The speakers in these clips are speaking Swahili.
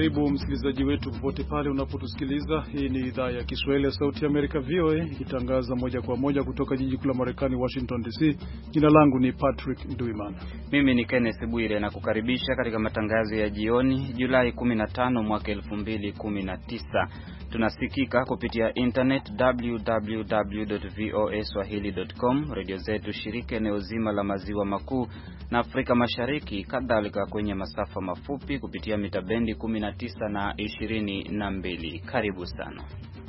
Karibu msikilizaji wetu popote pale unapotusikiliza. Hii ni idhaa ya Kiswahili ya Sauti ya Amerika VOA ikitangaza moja kwa moja kutoka jiji kuu la Marekani Washington DC. Jina langu ni Patrick Nduimana. Mimi ni Kenneth Bwire na kukaribisha katika matangazo ya jioni Julai 15 mwaka 2019. Tunasikika kupitia internet www.voaswahili.com, radio zetu shirika eneo zima la maziwa makuu na Afrika Mashariki, kadhalika kwenye masafa mafupi kupitia mita bendi 19 na 22. Karibu sana.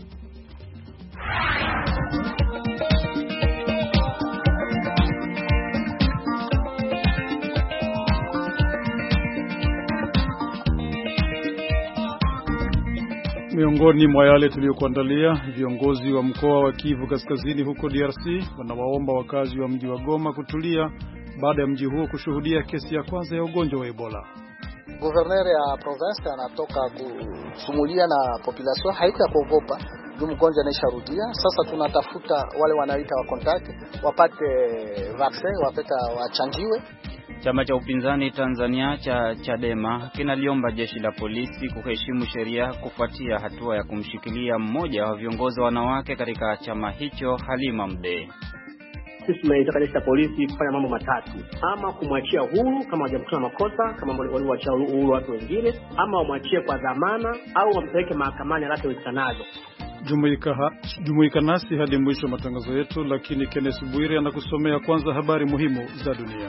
Miongoni mwa yale tuliyokuandalia, viongozi wa mkoa wa Kivu Kaskazini huko DRC wanawaomba wakazi wa mji wa Goma kutulia baada ya mji huo kushuhudia kesi ya kwanza ya ugonjwa wa Ebola. Governor ya province anatoka kusumulia na population, haiko ya kuogopa, ndio mgonjwa anaisharudia. Sasa tunatafuta wale wanaita wa contact wapate vaccine, wapata wachanjiwe. Chama cha upinzani Tanzania cha Chadema kinaliomba jeshi la polisi kuheshimu sheria kufuatia hatua ya kumshikilia mmoja wa viongozi wanawake katika chama hicho, Halima Mdee. Sisi tumeitaka jeshi la polisi kufanya mambo matatu: ama kumwachia huru kama hajakutana makosa kama waliwaachia huru watu wengine, ama wamwachie kwa dhamana au wampeleke mahakamani haraka iwezekanavyo. Jumuika nasi hadi mwisho wa matangazo yetu, lakini Kenneth Bwire anakusomea kwanza habari muhimu za dunia.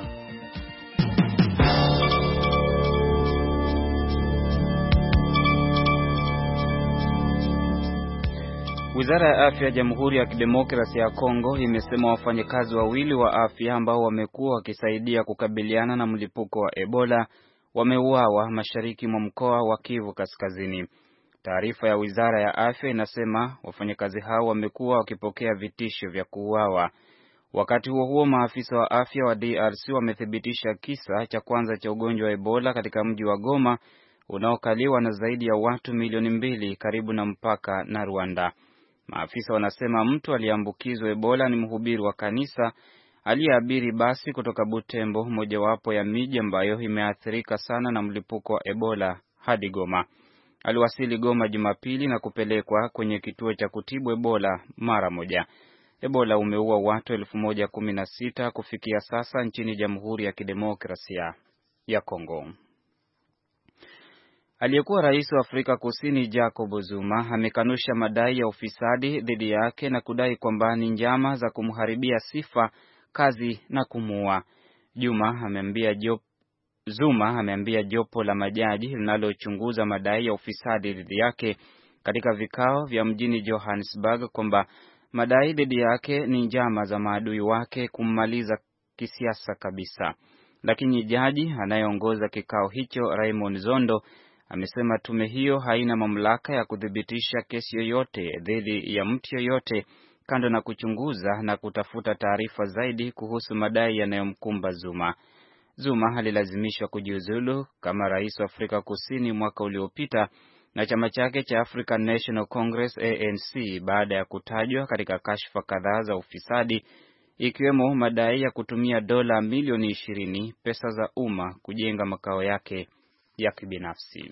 Wizara ya Afya ya Jamhuri ya Kidemokrasia ya Kongo imesema wafanyakazi wawili wa afya ambao wamekuwa wakisaidia kukabiliana na mlipuko wa Ebola wameuawa mashariki mwa mkoa wa Kivu Kaskazini. Taarifa ya Wizara ya Afya inasema wafanyakazi hao wamekuwa wakipokea vitisho vya kuuawa. Wakati huo huo, maafisa wa afya wa DRC wamethibitisha kisa cha kwanza cha ugonjwa wa Ebola katika mji wa Goma unaokaliwa na zaidi ya watu milioni 2 karibu na mpaka na Rwanda. Maafisa wanasema mtu aliyeambukizwa Ebola ni mhubiri wa kanisa aliyeabiri basi kutoka Butembo, mojawapo ya miji ambayo imeathirika sana na mlipuko wa Ebola, hadi Goma. Aliwasili Goma Jumapili na kupelekwa kwenye kituo cha kutibu Ebola mara moja. Ebola umeua watu 1016 kufikia sasa nchini Jamhuri ya Kidemokrasia ya Kongo. Aliyekuwa rais wa Afrika Kusini Jacob Zuma amekanusha madai ya ufisadi dhidi yake na kudai kwamba ni njama za kumharibia sifa, kazi na kumuua. Zuma ameambia jopo la majaji linalochunguza madai ya ufisadi dhidi yake katika vikao vya mjini Johannesburg kwamba madai dhidi yake ni njama za maadui wake kummaliza kisiasa kabisa. Lakini jaji anayeongoza kikao hicho, Raymond Zondo, amesema tume hiyo haina mamlaka ya kudhibitisha kesi yoyote dhidi ya mtu yoyote, kando na kuchunguza na kutafuta taarifa zaidi kuhusu madai yanayomkumba Zuma. Zuma alilazimishwa kujiuzulu kama rais wa Afrika Kusini mwaka uliopita na chama chake cha African National Congress ANC baada ya kutajwa katika kashfa kadhaa za ufisadi, ikiwemo madai ya kutumia dola milioni 20 pesa za umma kujenga makao yake ya kibinafsi.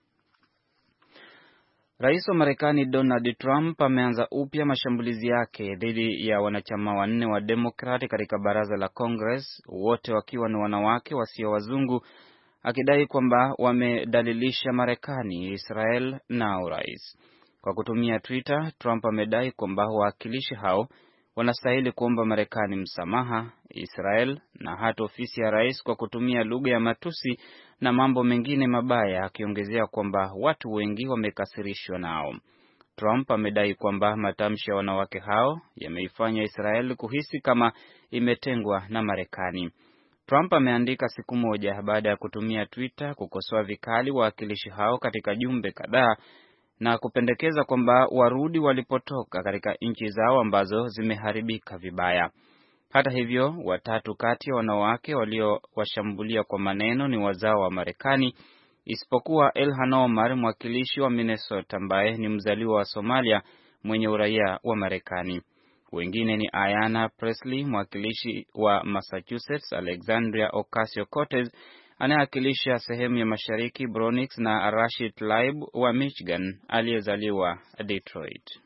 Rais wa Marekani Donald Trump ameanza upya mashambulizi yake dhidi ya wanachama 4 wa Democrat katika baraza la Congress, wote wakiwa ni wanawake wasio wazungu, akidai kwamba wamedalilisha Marekani, Israel na urais. Kwa kutumia Twitter, Trump amedai kwamba wawakilishi hao wanastahili kuomba Marekani msamaha, Israel na hata ofisi ya rais kwa kutumia lugha ya matusi na mambo mengine mabaya, akiongezea kwamba watu wengi wamekasirishwa nao. Trump amedai kwamba matamshi ya wanawake hao yameifanya Israel kuhisi kama imetengwa na Marekani. Trump ameandika siku moja baada ya kutumia Twitter kukosoa vikali wawakilishi hao katika jumbe kadhaa na kupendekeza kwamba warudi walipotoka katika nchi zao ambazo zimeharibika vibaya. Hata hivyo, 3 kati ya wanawake waliowashambulia kwa maneno ni wazao wa Marekani, isipokuwa Ilhan Omar, mwakilishi wa Minnesota ambaye ni mzaliwa wa Somalia mwenye uraia wa Marekani. Wengine ni Ayanna Presley, mwakilishi wa Massachusetts, Alexandria Ocasio-Cortez anayewakilisha sehemu ya mashariki Bronx na Rashid Tlaib wa Michigan aliyezaliwa Detroit.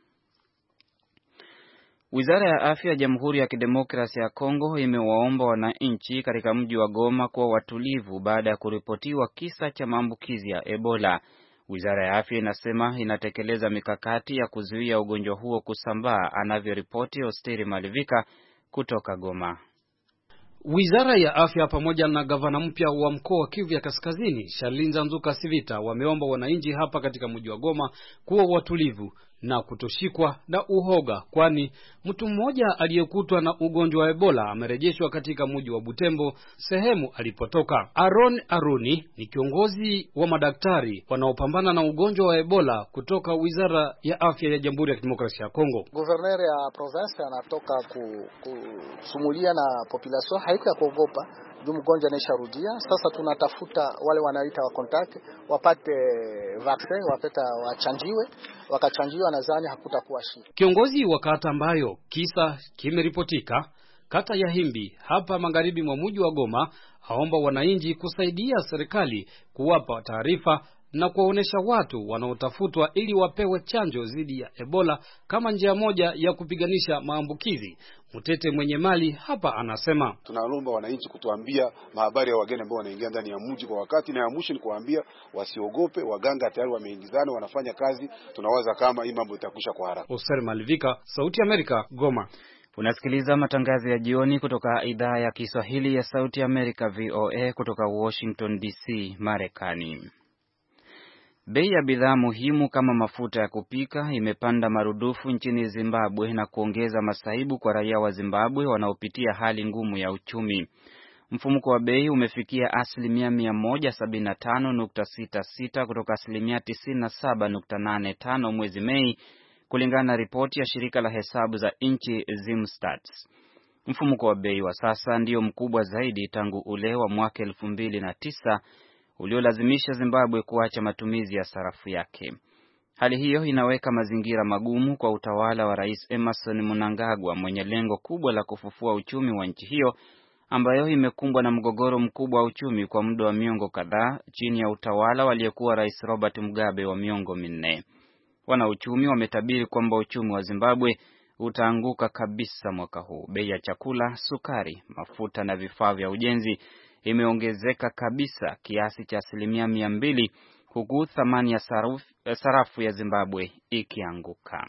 Wizara ya Afya ya Jamhuri ya Kidemokrasia ya Kongo imewaomba wananchi katika mji wa Goma kuwa watulivu baada ya kuripotiwa kisa cha maambukizi ya Ebola. Wizara ya Afya inasema inatekeleza mikakati ya kuzuia ugonjwa huo kusambaa, anavyoripoti Osteri Malivika kutoka Goma. Wizara ya Afya pamoja na gavana mpya wa mkoa wa Kivu ya Kaskazini, Shalinza Nzuka Sivita, wameomba wananchi hapa katika mji wa Goma kuwa watulivu na kutoshikwa na uhoga, kwani mtu mmoja aliyekutwa na ugonjwa wa Ebola amerejeshwa katika mji wa Butembo, sehemu alipotoka. Aaron Aruni ni kiongozi wa madaktari wanaopambana na ugonjwa wa Ebola kutoka Wizara ya Afya ya Jamhuri ya Kidemokrasia ya Kongo. Gouverneur ya province anatoka kusumulia na population, haiko ya kuogopa. Ndio mgonjwa anaisharudia. Sasa tunatafuta wale wanaita wa contact wapate vaccine, wapata wachanjiwe, wakachanjiwa nadhani hakutakuwa shida. Kiongozi wa kata ambayo kisa kimeripotika, kata ya Himbi hapa magharibi mwa mji wa Goma, aomba wananchi kusaidia serikali kuwapa taarifa na kuwaonesha watu wanaotafutwa ili wapewe chanjo dhidi ya Ebola kama njia moja ya kupiganisha maambukizi. Mtete mwenye mali hapa anasema, tunaomba wananchi kutuambia mahabari ya wageni ambao wanaingia ndani ya mji kwa wakati, na ya mwisho ni kuambia wasiogope, waganga tayari wameingizana, wanafanya kazi, tunawaza kama hii mambo itakwisha kwa haraka. Oser Malivika, Sauti ya Amerika, Goma. Unasikiliza matangazo ya jioni kutoka idhaa ya Kiswahili ya Sauti ya Amerika VOA kutoka Washington DC, Marekani. Bei ya bidhaa muhimu kama mafuta ya kupika imepanda marudufu nchini Zimbabwe na kuongeza masaibu kwa raia wa Zimbabwe wanaopitia hali ngumu ya uchumi. Mfumuko wa bei umefikia 175.66 kutoka 97.85 mwezi Mei, kulingana na ripoti ya shirika la hesabu za nchi Zimstats. Mfumuko wa bei wa sasa ndio mkubwa zaidi tangu ule wa mwaka 2009 uliolazimisha Zimbabwe kuacha matumizi ya sarafu yake. Hali hiyo inaweka mazingira magumu kwa utawala wa Rais Emmerson Mnangagwa mwenye lengo kubwa la kufufua uchumi wa nchi hiyo ambayo imekumbwa na mgogoro mkubwa wa uchumi kwa muda wa miongo kadhaa chini ya utawala waliyekuwa Rais Robert Mugabe wa miongo minne. Wanauchumi wametabiri kwamba uchumi wa Zimbabwe utaanguka kabisa mwaka huu. Bei ya chakula, sukari, mafuta na vifaa vya ujenzi imeongezeka kabisa kiasi cha 200%, huku thamani ya sarafu ya Zimbabwe ikianguka.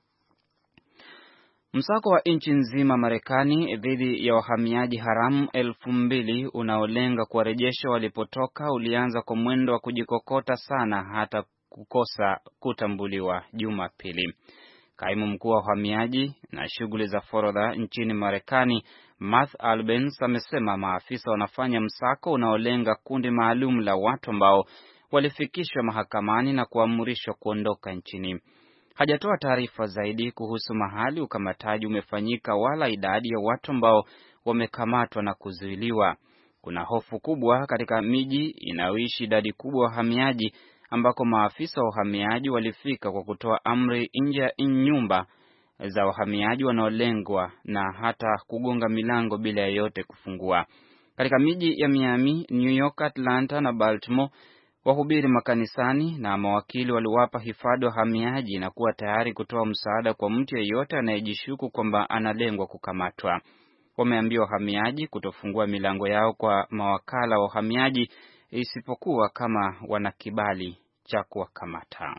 Msako wa nchi nzima Marekani dhidi ya wahamiaji haramu 2,000 unaolenga kuwarejesha walipotoka ulianza kwa mwendo wa kujikokota sana hata kukosa kutambuliwa Jumapili. Kaimu mkuu wa uhamiaji na shughuli za forodha nchini Marekani, Matt Albence, amesema maafisa wanafanya msako unaolenga kundi maalum la watu ambao walifikishwa mahakamani na kuamrishwa kuondoka nchini. Hajatoa taarifa zaidi kuhusu mahali ukamataji umefanyika wala idadi ya watu ambao wamekamatwa na kuzuiliwa. Kuna hofu kubwa katika miji inayoishi idadi kubwa ya wahamiaji ambako maafisa wa uhamiaji walifika kwa kutoa amri nje ya nyumba za wahamiaji wanaolengwa na hata kugonga milango bila yeyote kufungua. Katika miji ya Miami, New York, Atlanta na Baltimore, wahubiri makanisani na mawakili waliwapa hifadhi wahamiaji na kuwa tayari kutoa msaada kwa mtu yeyote anayejishuku kwamba analengwa kukamatwa. Wameambia wahamiaji kutofungua milango yao kwa mawakala wa uhamiaji isipokuwa kama wana kibali cha kuwakamata.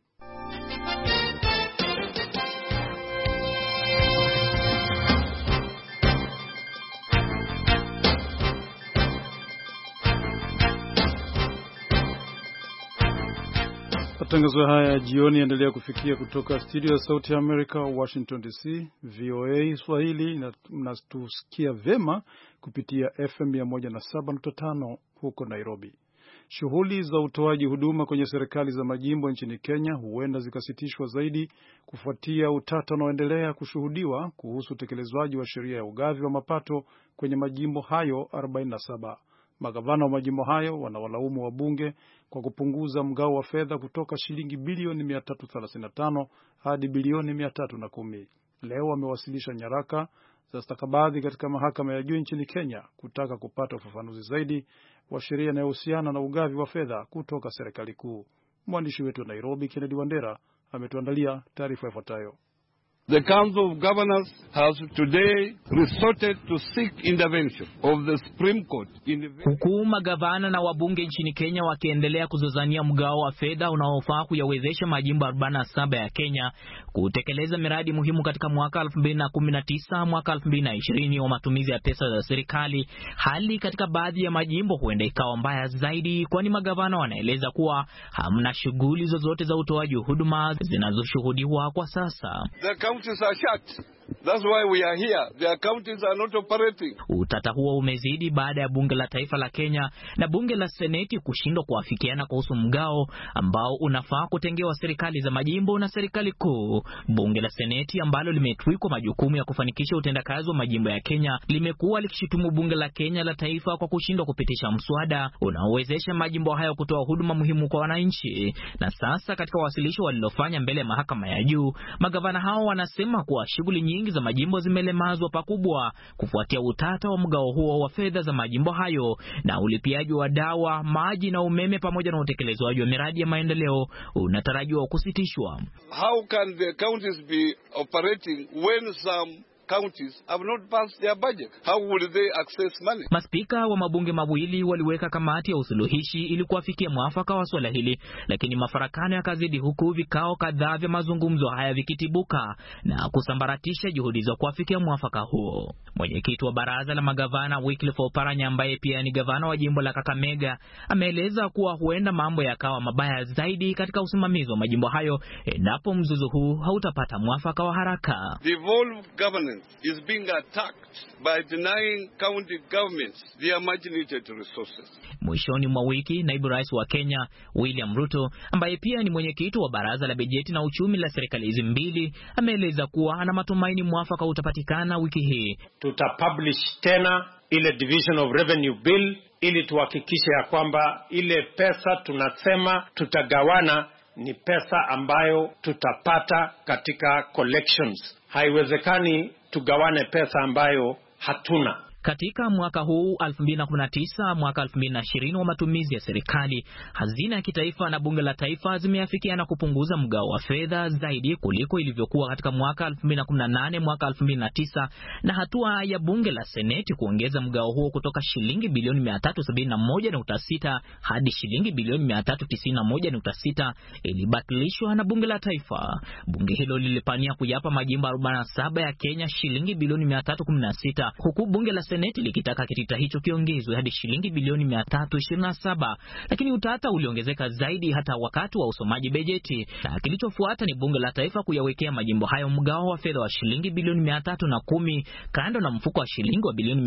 Matangazo haya jioni endelea kufikia kutoka studio ya Sauti ya Amerika, Washington DC. VOA Swahili mnatusikia vema kupitia FM 107.5 huko Nairobi. Shughuli za utoaji huduma kwenye serikali za majimbo nchini Kenya huenda zikasitishwa zaidi kufuatia utata unaoendelea kushuhudiwa kuhusu utekelezwaji wa sheria ya ugavi wa mapato kwenye majimbo hayo 47. Magavana wa majimbo hayo wanawalaumu wabunge kwa kupunguza mgao wa fedha kutoka shilingi bilioni 335 hadi bilioni 310. Leo wamewasilisha nyaraka za stakabadhi katika mahakama ya juu nchini Kenya kutaka kupata ufafanuzi zaidi wa sheria inayohusiana na ugavi wa fedha kutoka serikali kuu. Mwandishi wetu wa Nairobi, Kennedy Wandera, ametuandalia taarifa ifuatayo. The Council of Governors has today resorted to seek intervention of the Supreme Court. Huku magavana na wabunge nchini Kenya wakiendelea kuzozania mgao wa fedha unaofaa kuyawezesha majimbo 47 ya Kenya kutekeleza miradi muhimu katika mwaka 2019 mwaka 2020 wa matumizi ya pesa za serikali, hali katika baadhi ya majimbo huenda ikawa mbaya zaidi, kwani magavana wanaeleza kuwa hamna shughuli zozote za utoaji huduma zinazoshuhudiwa kwa sasa. Counties are shut. That's why we are here. Their counties are not operating. Utata huo umezidi baada ya bunge la taifa la Kenya na bunge la seneti kushindwa kuafikiana kuhusu mgao ambao unafaa kutengewa serikali za majimbo na serikali kuu. Bunge la seneti ambalo limetwikwa majukumu ya kufanikisha utendakazi wa majimbo ya Kenya limekuwa likishutumu bunge la Kenya la taifa kwa kushindwa kupitisha mswada unaowezesha majimbo hayo kutoa huduma muhimu kwa wananchi. Na sasa katika wasilisho walilofanya mbele ya mahakama ya juu, magavana hao wanasema kuwa shughuli nyingi za majimbo zimelemazwa pakubwa kufuatia utata wa mgao huo wa fedha za majimbo hayo, na ulipiaji wa dawa, maji na umeme pamoja na utekelezwaji wa miradi ya maendeleo unatarajiwa kusitishwa. How can the counties be operating when some counties have not passed their budget? How will they access money? Maspika wa mabunge mawili waliweka kamati ya usuluhishi ili kuafikia mwafaka wa swala hili, lakini mafarakano yakazidi huku vikao kadhaa vya mazungumzo haya vikitibuka na kusambaratisha juhudi za kuafikia mwafaka huo. Mwenyekiti wa baraza la magavana Wycliffe Oparanya, ambaye pia ni gavana wa jimbo la Kakamega, ameeleza kuwa huenda mambo yakawa mabaya zaidi katika usimamizi wa majimbo hayo endapo mzozo huu hautapata mwafaka wa haraka. Devolved governance is being attacked by denying county governments their much needed resources. Mwishoni mwa wiki, naibu rais wa Kenya William Ruto, ambaye pia ni mwenyekiti wa baraza la bajeti na uchumi la serikali hizi mbili, ameeleza kuwa ana matumaini mwafaka utapatikana wiki hii. Tutapublish tena ile division of revenue bill ili tuhakikishe ya kwamba ile pesa tunasema tutagawana ni pesa ambayo tutapata katika collections. Haiwezekani tugawane pesa ambayo hatuna. Katika mwaka huu 2019 mwaka 2020 wa matumizi ya serikali, hazina ya kitaifa na bunge la taifa zimeafikiana kupunguza mgao wa fedha zaidi kuliko ilivyokuwa katika mwaka 2018 mwaka 2009, na hatua ya bunge la seneti kuongeza mgao huo kutoka shilingi bilioni 371.6 hadi shilingi bilioni 391.6 ilibatilishwa na bunge la taifa. Bunge hilo lilipania kuyapa majimbo 47 ya Kenya shilingi bilioni 316, huku bunge la seneti likitaka kitita hicho kiongezwe hadi shilingi bilioni 327, lakini utata uliongezeka zaidi hata wakati wa usomaji bajeti, na kilichofuata ni bunge la taifa kuyawekea majimbo hayo mgao wa fedha wa shilingi bilioni 310 kando na mfuko wa shilingi wa bilioni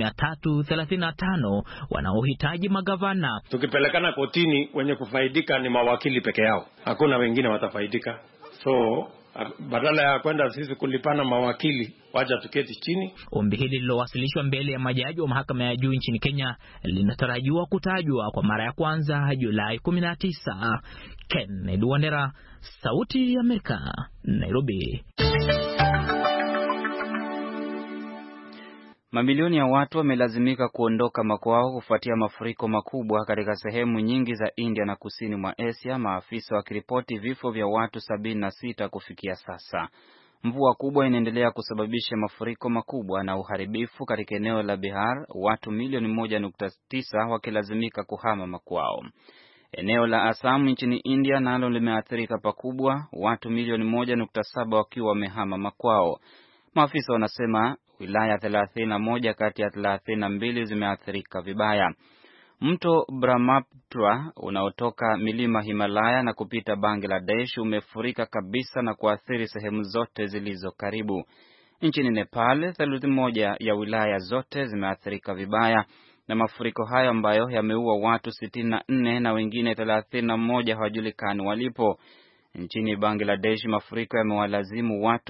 335 wanaohitaji magavana. Tukipelekana kotini, wenye kufaidika ni mawakili peke yao, hakuna wengine watafaidika. So badala ya kwenda sisi kulipana mawakili, wacha tuketi chini. Ombi hili lilowasilishwa mbele ya majaji wa mahakama ya juu nchini Kenya linatarajiwa kutajwa kwa mara ya kwanza Julai 19. Kennedy Wandera, Sauti ya Amerika, Nairobi. Mamilioni ya watu wamelazimika kuondoka makwao kufuatia mafuriko makubwa katika sehemu nyingi za India na kusini mwa Asia, maafisa wakiripoti vifo vya watu 76 kufikia sasa. Mvua kubwa inaendelea kusababisha mafuriko makubwa na uharibifu katika eneo la Bihar, watu milioni 1.9 wakilazimika kuhama makwao. Eneo la Assam nchini India nalo limeathirika pakubwa, watu milioni 1.7 wakiwa wamehama makwao. Maafisa wanasema wilaya 31 kati ya 32 zimeathirika vibaya. Mto Brahmaputra unaotoka milima Himalaya na kupita Bangladesh umefurika kabisa na kuathiri sehemu zote zilizo karibu. Nchini Nepal, theluthi moja ya wilaya zote zimeathirika vibaya na mafuriko hayo ambayo yameua watu 64 na wengine 31 hawajulikani walipo. Nchini Bangladesh, mafuriko yamewalazimu watu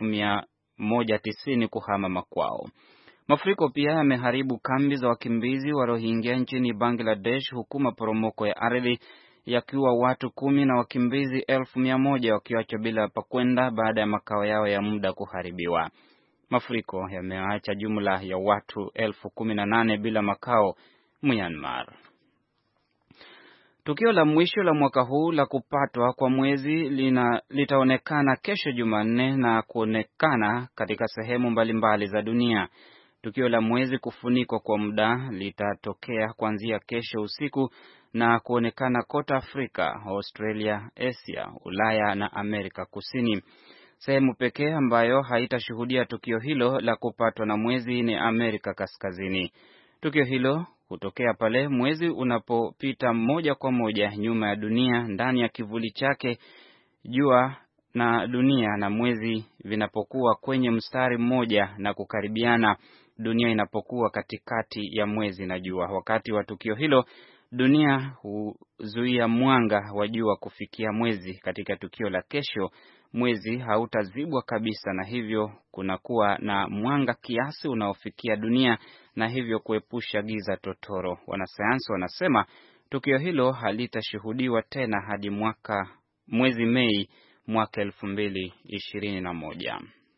190 kuhama makwao. Mafuriko pia yameharibu kambi za wakimbizi wa Rohingya nchini Bangladesh, huku maporomoko ya ardhi yakiwa watu 10 na wakimbizi 100,000 wakiachwa bila pa kwenda baada ya makao yao ya muda kuharibiwa. Mafuriko yameacha jumla ya watu 18,000 bila makao Myanmar. Tukio la mwisho la mwaka huu la kupatwa kwa mwezi litaonekana kesho Jumanne na kuonekana katika sehemu mbalimbali za dunia. Tukio la mwezi kufunikwa kwa muda litatokea kuanzia kesho usiku na kuonekana kote Afrika, Australia, Asia, Ulaya na Amerika Kusini. Sehemu pekee ambayo haitashuhudia tukio hilo la kupatwa na mwezi ni Amerika Kaskazini. Tukio hilo hutokea pale mwezi unapopita moja kwa moja nyuma ya dunia ndani ya kivuli chake. Jua na dunia na mwezi vinapokuwa kwenye mstari mmoja na kukaribiana, dunia inapokuwa katikati ya mwezi na jua. Wakati wa tukio hilo, dunia huzuia mwanga wa jua kufikia mwezi. Katika tukio la kesho, mwezi hautazibwa kabisa na hivyo kunakuwa na mwanga kiasi unaofikia dunia na hivyo kuepusha giza totoro. Wanasayansi wanasema tukio hilo halitashuhudiwa tena hadi mwezi Mei mwaka 2021.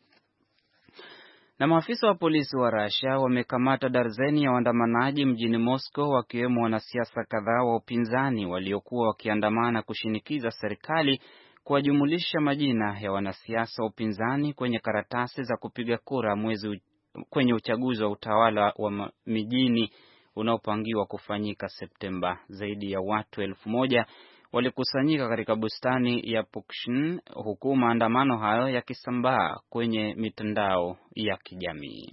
Na maafisa wa polisi wa Russia wamekamata darzeni ya waandamanaji mjini Moscow, wakiwemo wanasiasa kadhaa wa upinzani waliokuwa wakiandamana kushinikiza serikali kuwajumulisha majina ya wanasiasa wa upinzani kwenye karatasi za kupiga kura kwenye uchaguzi wa utawala wa mijini unaopangiwa kufanyika Septemba. Zaidi ya watu 1,000 walikusanyika katika bustani ya Pushkin, huku maandamano hayo yakisambaa kwenye mitandao ya kijamii.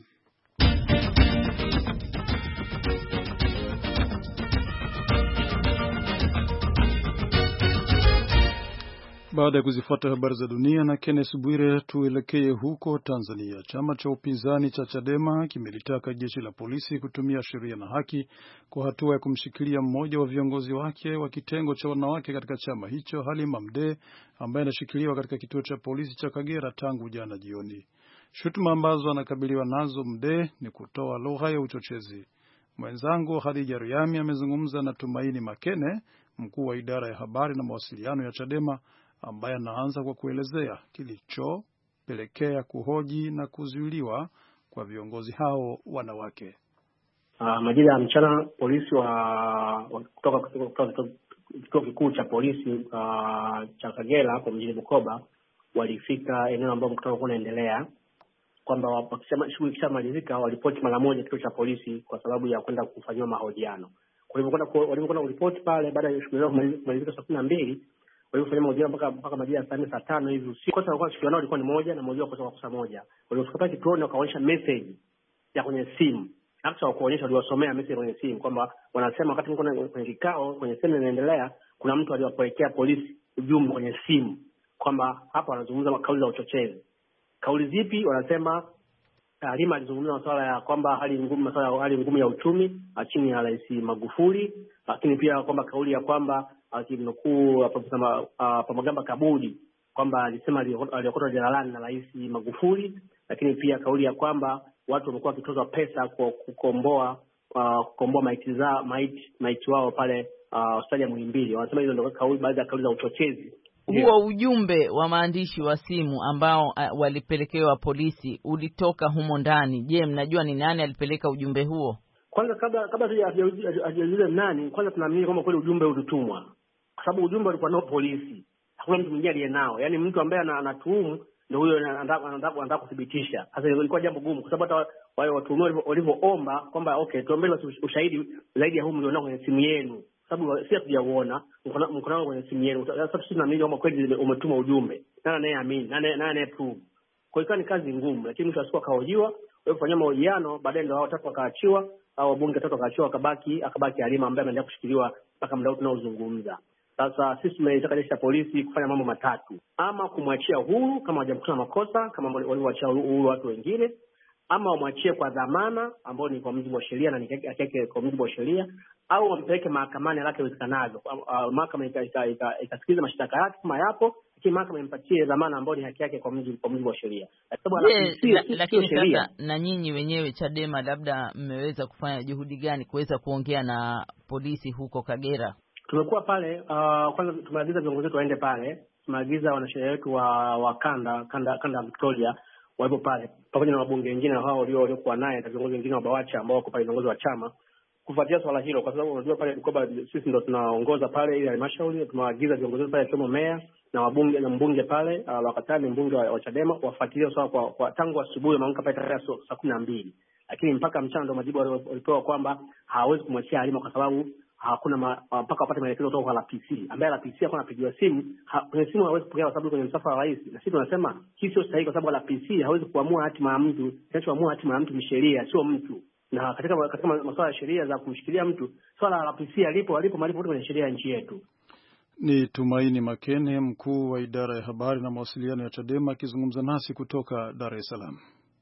Baada ya kuzifuata habari za dunia na Kenneth Bwire, tuelekee huko Tanzania. Chama cha upinzani cha Chadema kimelitaka jeshi la polisi kutumia sheria na haki kwa hatua ya kumshikilia mmoja wa viongozi wake wa kitengo cha wanawake katika chama hicho, Halima Mdee, ambaye anashikiliwa katika kituo cha polisi cha Kagera tangu jana jioni. Shutuma ambazo anakabiliwa nazo Mdee ni kutoa lugha ya uchochezi. Mwenzangu Khadija Riami amezungumza na Tumaini Makene, mkuu wa idara ya habari na mawasiliano ya Chadema, ambaye anaanza kwa kuelezea kilichopelekea kuhoji na kuzuiliwa kwa viongozi hao wanawake. Majira ya mchana, polisi kutoka kituo kikuu cha polisi cha Kagera hapo mjini Bukoba walifika eneo ambalo mkutano ulikuwa unaendelea, kwamba wakisema shughuli kishamalizika walipoti mara moja kituo cha polisi kwa sababu ya kwenda kufanywa mahojiano. Kwa hivyo walipokwenda kuripoti pale baada ya shughuli kumalizika saa 12, walifanya mahojiano mpaka majira ya saa 4 saa 5 hivi usiku. Kosa walikuwa shughuli nao ilikuwa ni moja na mmoja kwa kosa moja. Walifika pale kituoni wakaonyesha message ya kwenye simu. Hata wakuonyesha waliwasomea message kwenye simu kwamba wanasema wakati mko kwenye kikao kwenye simu inaendelea, kuna mtu aliwapelekea polisi ujumbe kwenye simu kwamba hapa wanazungumza kauli za uchochezi. Kauli zipi? Wanasema Halima alizungumza masuala ya kwamba hali ngumu ya uchumi chini ya Rais Magufuli, lakini pia kwamba kauli ya kwamba akinukuu Profesa Palamagamba Kabudi kwamba alisema aliokotwa jalalani na Rais Magufuli, lakini pia kauli ya kwamba watu wamekuwa wakitozwa pesa kwa kukomboa maiti wao pale hospitali ya Muhimbili. Wanasema hizo ndio baadhi ya kauli za uchochezi. Huo ujumbe wa maandishi wa simu ambao walipelekewa polisi ulitoka humo ndani. Je, mnajua ni nani alipeleka ujumbe huo? Kwanza kabla hajajulia nani, kwanza tunaamini kwamba kweli ujumbe ulitumwa. Kwa sababu ujumbe ulikuwa nao polisi. Hakuna mtu mwingine aliyenao. Yaani mtu ambaye anatuhumu ndio huyo anataka kuthibitisha. Sasa ilikuwa jambo gumu kwa sababu hata wale watuhumiwa walivyoomba kwamba okay, tuombee ushahidi zaidi ya huu mlionao kwenye simu yenu. Sababu sisi hatujaona mkono kwenye simu yenu. Sasa sisi tunaamini kwamba kweli umetuma ujumbe. Nani anayeamini? Nani anayeprove? Kwa hiyo ni kazi ngumu, lakini mtu asikuwa kahojiwa, wafanya mahojiano, baadaye ndio hao watatu wakaachiwa, au wabunge watatu wakaachiwa, akabaki Halima ambaye anaendelea kushikiliwa mpaka muda tunaozungumza. Sasa sisi tumetaka jeshi la polisi kufanya mambo matatu: ama kumwachia huru kama hajamkuta makosa kama walivyoachia huru watu wengine, ama wamwachie kwa dhamana ambao ni kwa mujibu wa sheria na ni yake kwa mujibu wa sheria, au wampeleke mahakamani haraka iwezekanavyo. Mahakama itasikiliza mashtaka yake kama yapo, lakini mahakama impatie dhamana ambao ni haki yake kwa mujibu wa sheria. Lakini sasa na nyinyi wenyewe Chadema labda mmeweza kufanya juhudi gani kuweza kuongea na polisi huko Kagera? Tumekuwa pale kwanza tumeagiza viongozi wetu waende pale. Tumeagiza wanasheria wetu wa kanda Victoria wapo pale pamoja na wabunge wengine hao waliokuwa naye na viongozi wengine wa BAWACHA ambao wako pale, viongozi wa chama, kufuatia swala hilo, kwa sababu unajua pale Bukoba sisi ndo tunaongoza pale ile halmashauri. Tumewaagiza viongozi pale kama meya na wabunge na mbunge pale wakatani mbunge wa Chadema wafuatilie swala kwa tangu asubuhi maamka pale tarehe saa 12, lakini mpaka mchana ndo majibu walipewa kwamba hawezi kumwachia Halima kwa sababu hakuna mpaka wapate maelekezo kutoka kwa RPC, ambaye RPC hakuna apigiwa simu kwenye simu, hawezi kupokea kwa sababu kwenye msafara wa rais. Na sisi tunasema hii sio sahihi, kwa sababu RPC hawezi kuamua hatima ya mtu. Kinachoamua hatima ya mtu ni sheria, sio mtu. Na katika masuala ya sheria za kumshikilia mtu, swala la RPC alipo malipo kwenye sheria ya nchi yetu. Ni Tumaini Makene, mkuu wa idara ya habari na mawasiliano ya Chadema, akizungumza nasi kutoka Dar es Salaam.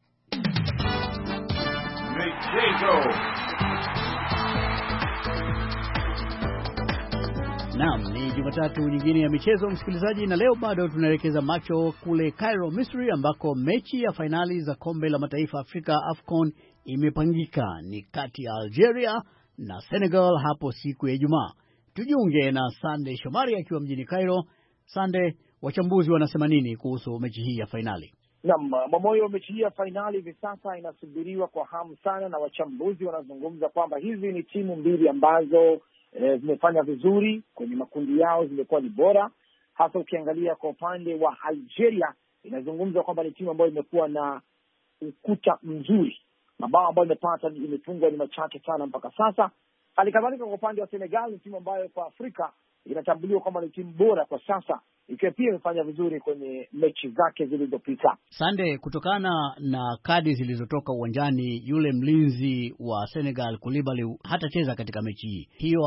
Naam, ni Jumatatu nyingine ya michezo msikilizaji, na leo bado tunaelekeza macho kule Cairo, Misri, ambako mechi ya fainali za kombe la mataifa Afrika AFCON imepangika, ni kati ya Algeria na Senegal hapo siku ya Ijumaa. Tujiunge na Sande Shomari akiwa mjini Cairo. Sande, wachambuzi wanasema nini kuhusu mechi hii ya fainali? Naam, Mamoyo, mechi hii ya fainali hivi sasa inasubiriwa kwa hamu sana, na wachambuzi wanazungumza kwamba hizi ni timu mbili ambazo zimefanya vizuri kwenye makundi yao, zimekuwa ni bora, hasa ukiangalia kwa upande wa Algeria. Inazungumza kwamba ni timu ambayo imekuwa na ukuta mzuri, mabao ambayo imefungwa ni machache sana mpaka sasa. Halikadhalika kwa upande wa Senegal, ni timu ambayo kwa Afrika inatambuliwa kwamba ni timu bora kwa sasa, ikiwa pia imefanya vizuri kwenye mechi zake zilizopita. Sande, kutokana na kadi zilizotoka uwanjani, yule mlinzi wa Senegal Koulibaly hatacheza katika mechi hii. Hiyo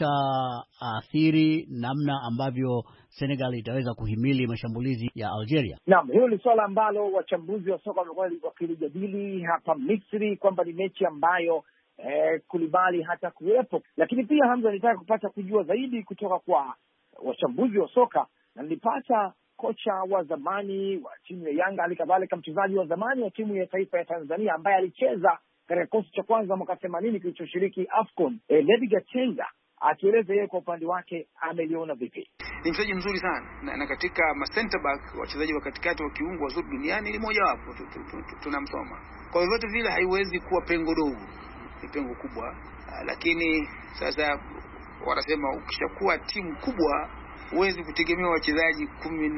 haitaathiri namna ambavyo Senegal itaweza kuhimili mashambulizi ya Algeria? Naam, hilo ni swala ambalo wachambuzi wa soka wamekuwa wakilijadili hapa Misri, kwamba ni mechi ambayo Koulibaly hata kuwepo. Lakini pia Hamza, nitaka kupata kujua zaidi kutoka kwa wachambuzi wa soka, na nilipata kocha wa zamani wa timu ya Yanga, alikadhalika mchezaji wa zamani wa timu ya taifa ya Tanzania ambaye alicheza katika kikosi cha kwanza mwaka 80 kilichoshiriki AFCON, Lady Gatenga, akieleza yeye kwa upande wake ameliona vipi. Ni mchezaji mzuri sana na katika ma center back, wachezaji wa katikati wa kiungo wazuri duniani ni mmoja wapo, tunamsoma. Kwa hivyo vile haiwezi kuwa pengo dogo, ni pengo kubwa. Lakini sasa wanasema ukishakuwa timu kubwa huwezi kutegemea wachezaji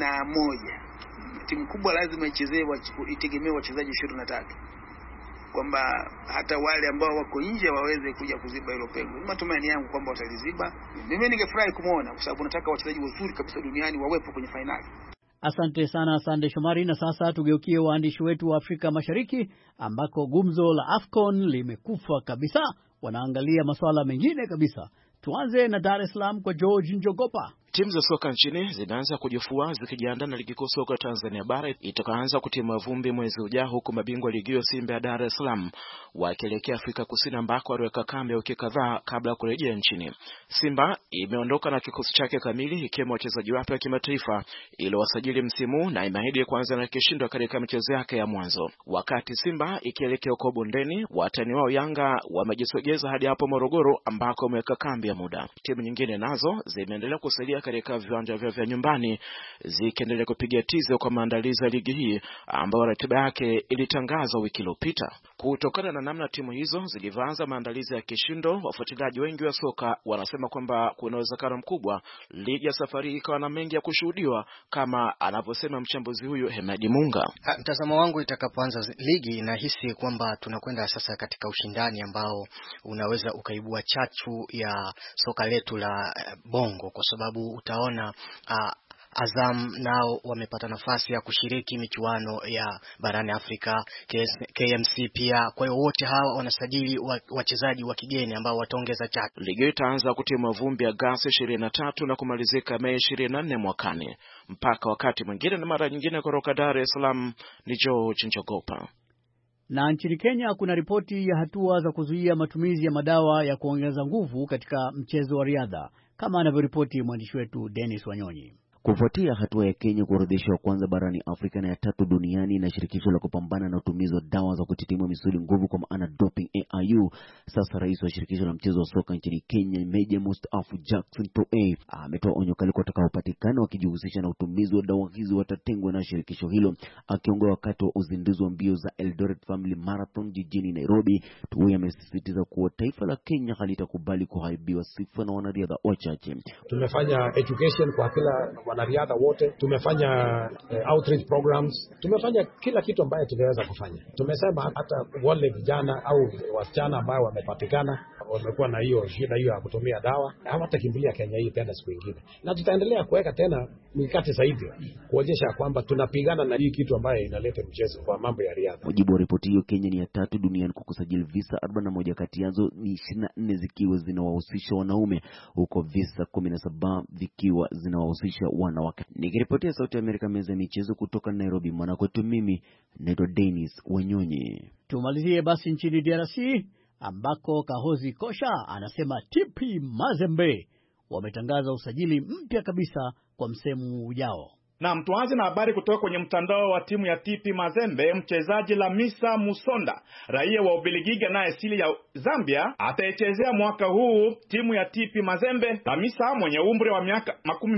11. Timu kubwa lazima itegemee wachezaji 23, kwamba hata wale ambao wako nje waweze kuja kuziba hilo pengo. Ni matumaini yangu kwamba wataliziba. Mimi ningefurahi kumuona, kwa sababu nataka wachezaji wazuri kabisa duniani wawepo kwenye finali. Asante sana Sande Shomari. Na sasa tugeukie waandishi wetu wa Afrika Mashariki, ambako gumzo la AFCON limekufa kabisa. Wanaangalia masuala mengine kabisa. Tuanze na Dar es Salaam kwa George Njogopa. Timu za soka nchini zinaanza kujifua zikijiandaa na ligi kuu soka Tanzania bara itakaanza kutimua vumbi mwezi ujao, huku mabingwa ligi hiyo Simba ya Dar es Salaam wakielekea Afrika Kusini ambako waliweka kambi wiki kadhaa kabla ya kurejea nchini. Simba imeondoka na kikosi chake kamili ikiwemo wachezaji wapya wa kimataifa ili wasajili msimu, na imeahidi kuanza na kishindo katika michezo yake ya mwanzo. Wakati Simba ikielekea huko bondeni, watani wao Yanga wamejisogeza hadi hapo Morogoro ambako wameweka kambi ya muda. Timu nyingine nazo zimeendelea kusalia katika viwanja vya nyumbani zikiendelea kupiga tizo kwa maandalizi ya ligi hii ambayo ratiba yake ilitangazwa wiki iliyopita. Kutokana na namna timu hizo zilivyoanza maandalizi ya kishindo, wafuatiliaji wengi wa soka wanasema kwamba kuna uwezekano mkubwa ligi ya safari ikawa na mengi ya kushuhudiwa, kama anavyosema mchambuzi huyu Hemedi Munga. Mtazamo wangu, itakapoanza ligi nahisi kwamba tunakwenda sasa katika ushindani ambao unaweza ukaibua chachu ya soka letu la Bongo, kwa sababu utaona Azam nao wamepata nafasi ya kushiriki michuano ya barani Afrika, KMC pia. Kwa hiyo wote hawa wanasajili wachezaji wa kigeni ambao wataongeza chachu. Ligi itaanza kutimua vumbi Agosti 23 na kumalizika Mei 24 mwakani. Mpaka wakati mwingine na mara nyingine, kutoka Dar es Salaam ni George Njogopa. Na nchini Kenya kuna ripoti ya hatua za kuzuia matumizi ya madawa ya kuongeza nguvu katika mchezo wa riadha, kama anavyoripoti mwandishi wetu Dennis Wanyonyi. Kufuatia hatua ya Kenya kuorodheshwa kwanza barani Afrika na ya tatu duniani na shirikisho la kupambana na utumizi wa dawa za kutitimua misuli nguvu kwa maana doping AIU, sasa rais wa shirikisho la mchezo wa soka nchini Kenya Meja Mustafa Jackson Toe ametoa onyo kali kwa watakaopatikana wakijihusisha na utumizi wa dawa hizo watatengwa na shirikisho hilo. Akiongea wakati wa uzinduzi wa mbio za Eldoret Family Marathon jijini Nairobi, Toe amesisitiza kuwa taifa la Kenya halitakubali kuharibiwa sifa na wanariadha wachache. Tumefanya education kwa kila wanariadha wote, tumefanya outreach programs, tumefanya kila kitu ambayo tunaweza kufanya. Tumesema hata wale vijana au wasichana ambao wamepatikana wamekuwa na hiyo shida hiyo ya kutumia dawa hawatakimbilia Kenya hii tena siku nyingine, na tutaendelea kuweka tena mikakati zaidi kuonyesha kwamba tunapigana na hii kitu ambayo inaleta mchezo kwa mambo ya riadha. Mujibu wa ripoti hiyo, Kenya ni ya tatu duniani kwa kusajili visa 41, kati yazo ni 24 zikiwa zinawahusisha wanaume, huko visa 17 vikiwa zinawahusisha wanawake. Nikiripotia Sauti ya Amerika, meza ya michezo kutoka Nairobi, mwanakwetu mimi naitwa Dennis Wanyonyi. Tumalizie basi nchini DRC ambako Kahozi Kosha anasema TP Mazembe wametangaza usajili mpya kabisa kwa msimu ujao. Na tuanze na habari kutoka kwenye mtandao wa timu ya TP Mazembe. Mchezaji Lamisa Musonda, raia wa Ubelgiji na asili ya Zambia, ataichezea mwaka huu timu ya TP Mazembe. Lamisa mwenye umri wa miaka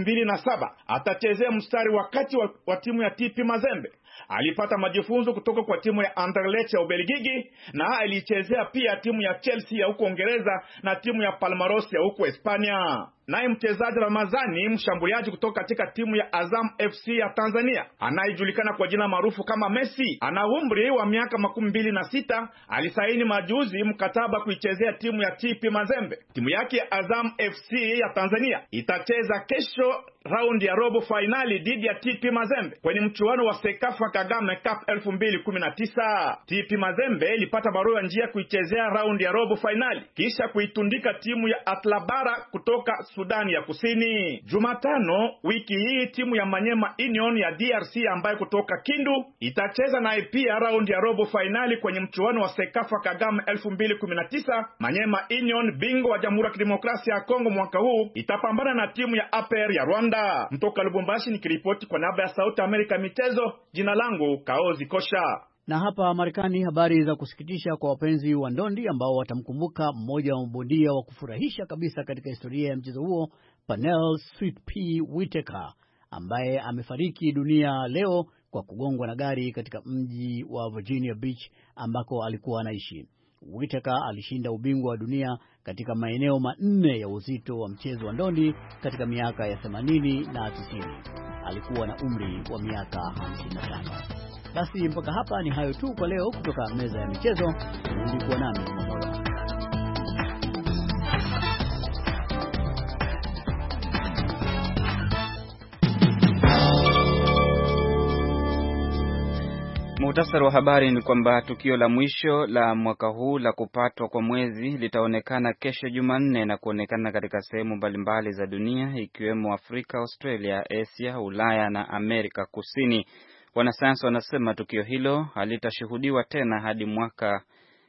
27 atachezea mstari wakati wa timu ya TP Mazembe. Alipata majifunzo kutoka kwa timu ya Anderlecht ya Ubelgiji na alichezea pia timu ya Chelsea ya huko Uingereza na timu ya Palmaros ya huko Hispania. Naye mchezaji Ramazani, mshambuliaji kutoka katika timu ya Azam FC ya Tanzania, anayejulikana kwa jina maarufu kama Messi, ana umri wa miaka 26, alisaini majuzi mkataba kuichezea timu ya TP Mazembe. Timu yake ya Azam FC ya Tanzania itacheza kesho raundi ya robo finali dhidi ya TP Mazembe kwenye mchuano wa Sekafa Kagame Cup 2019. TP Mazembe ilipata barua ya njia kuichezea raundi ya robo finali kisha kuitundika timu ya Atlabara kutoka Sudani ya Kusini. Jumatano wiki hii timu ya Manyema Union ya DRC ambayo kutoka Kindu itacheza naye pia raundi ya robo finali kwenye mchuano wa Sekafa Kagame 2019. Manyema Union, bingwa wa Jamhuri ya Kidemokrasia ya Kongo mwaka huu, itapambana na timu ya APR ya Rwanda. Mtoka Lubumbashi nikiripoti kwa niaba ya Sauti Amerika michezo, jina langu Kaozi Kosha. Na hapa Marekani, habari za kusikitisha kwa wapenzi wa ndondi ambao watamkumbuka mmoja wa mabondia wa kufurahisha kabisa katika historia ya mchezo huo, Pernell Sweet Pea Whitaker, ambaye amefariki dunia leo kwa kugongwa na gari katika mji wa Virginia Beach ambako alikuwa anaishi. Whitaker alishinda ubingwa wa dunia katika maeneo 4 ya uzito wa mchezo wa ndondi katika miaka ya 80 na 90. Alikuwa na umri wa miaka 55. Basi mpaka hapa ni hayo tu kwa leo kutoka meza ya michezo. Ulikuwa nami Mmoja. Muhtasari wa habari ni kwamba tukio la mwisho la mwaka huu la kupatwa kwa mwezi litaonekana kesho Jumanne na kuonekana katika sehemu mbalimbali za dunia ikiwemo Afrika, Australia, Asia, Ulaya na Amerika Kusini. Wanasayansi wanasema tukio hilo halitashuhudiwa tena hadi mwaka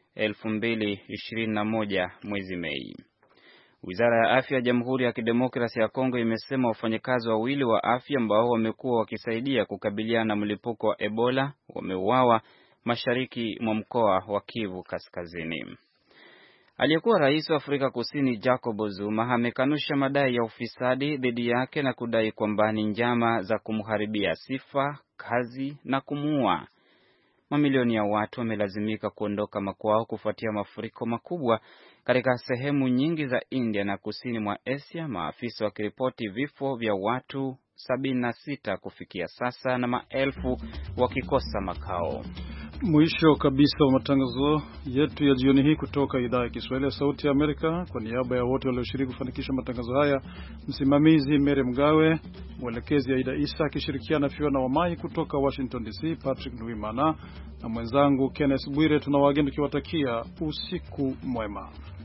2021 mwezi Mei. Wizara ya Afya ya Jamhuri ya Kidemokrasia ya Kongo imesema wafanyakazi wawili wa afya ambao wamekuwa wakisaidia kukabiliana na mlipuko wa Ebola wameuawa mashariki mwa mkoa wa Kivu Kaskazini. Aliyekuwa rais wa Afrika Kusini Jacob Zuma amekanusha madai ya ufisadi dhidi yake na kudai kwamba ni njama za kumharibia sifa, kazi na kumuua. Mamilioni ya watu wamelazimika kuondoka makwao kufuatia mafuriko makubwa katika sehemu nyingi za India na kusini mwa Asia, maafisa wakiripoti vifo vya watu 76 kufikia sasa na maelfu wakikosa makao. Mwisho kabisa wa matangazo yetu ya jioni hii kutoka idhaa ya Kiswahili ya Sauti ya Amerika. Kwa niaba ya wote walioshiriki kufanikisha matangazo haya, msimamizi Mere Mgawe, mwelekezi Aida Isa akishirikiana Fiona Wamai kutoka Washington DC, Patrick Ndwimana na mwenzangu Kenneth Bwire, tunawageni tukiwatakia usiku mwema.